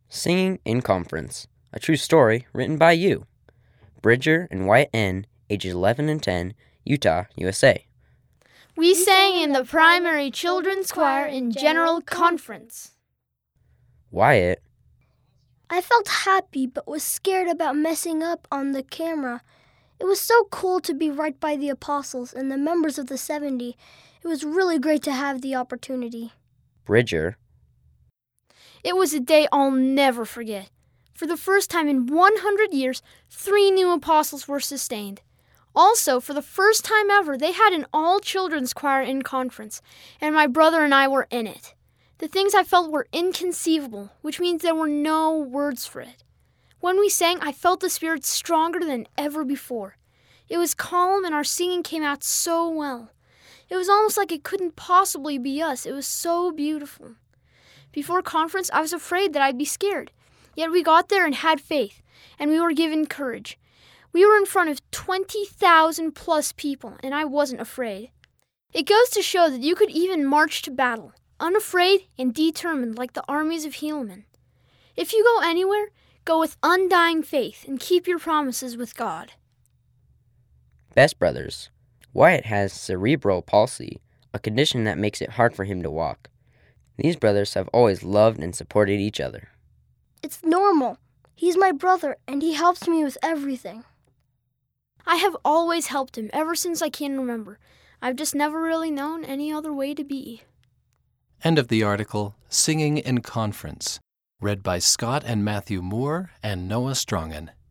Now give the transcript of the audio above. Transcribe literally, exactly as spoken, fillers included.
Singing in Conference, a true story written by you. Bridger and Wyatt N., ages eleven and ten, Utah, U S A. We sang in the primary children's choir in General Conference. Wyatt. I felt happy but was scared about messing up on the camera. It was so cool to be right by the apostles and the members of the seventy. It was really great to have the opportunity. Bridger. It was a day I'll never forget. For the first time in one hundred years, three new apostles were sustained. Also, for the first time ever, they had an all-children's choir in Conference, and my brother and I were in it. The things I felt were inconceivable, which means there were no words for it. When we sang, I felt the Spirit stronger than ever before. It was calm, and our singing came out so well. It was almost like it couldn't possibly be us. It was so beautiful. Before Conference, I was afraid that I'd be scared. Yet we got there and had faith, and we were given courage. We were in front of twenty thousand plus people, and I wasn't afraid. It goes to show that you could even march to battle, unafraid and determined like the armies of Helaman. If you go anywhere, go with undying faith and keep your promises with God. Best Brothers. Wyatt has cerebral palsy, a condition that makes it hard for him to walk. These brothers have always loved and supported each other. It's normal. He's my brother, and he helps me with everything. I have always helped him ever since I can remember. I've just never really known any other way to be. End of the article, Singing in Conference, read by Scott and Matthew Moore and Noah Strongen.